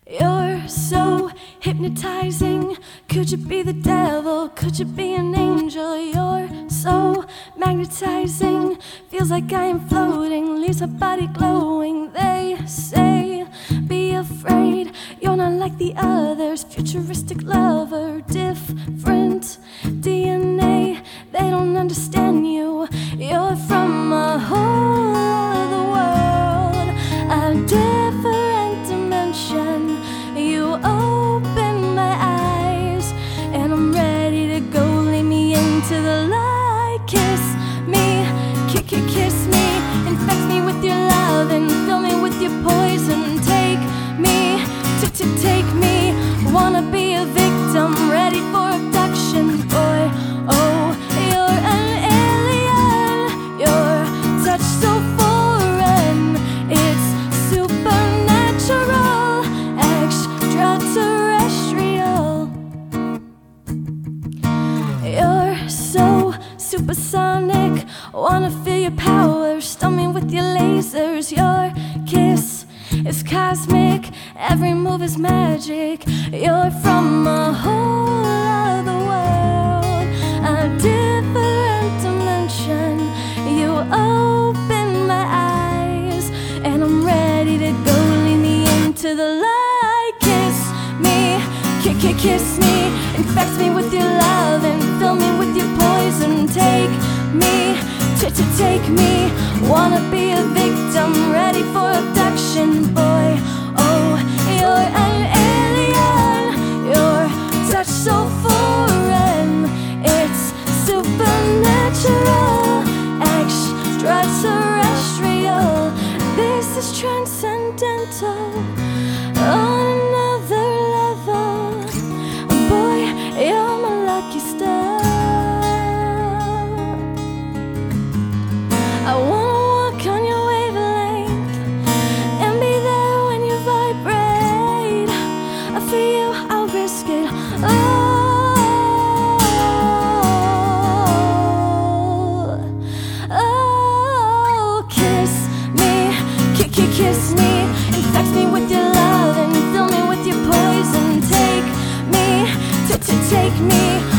You're so hypnotizing. Could you be the devil? Could you be an angel? You're so magnetizing. Feels like I am floating, leaves my body glowing. They say, be afraid, you're not like the others. Futuristic lover, different DNA. They don't understand you. You're from a whole other world, a different dimension. You open my eyes, and I'm ready to go. Lead me into the light. Kiss me, kiss me. Infect me with your love and fill me with your poison. Take me, take me. Wanna be a victim, ready for abduction. Boy, oh, you're an alien. Your touch so foreign. It's supernatural, extraterrestrial. You're so supersonic. Wanna feel your power, stun me with your lasers. Your kiss is cosmic, every move is magic. You're from a whole other world, a different dimension. You open my eyes, and I'm ready to go. Lead me into the light. Kiss me, kiss me. Infect me with your love and fill me with your poison. Take me, take me. Wanna be a victim, ready for abduction. Boy, oh, you're an alien. Your touch so foreign. It's supernatural, extraterrestrial. This is transcendental, on another level. Boy, you're my lucky star. I wanna walk on your wavelength and be there when you vibrate. For you, I'll risk it all. Oh, kiss me, kiss me. Infect me with your love and fill me with your poison. Take me, take me.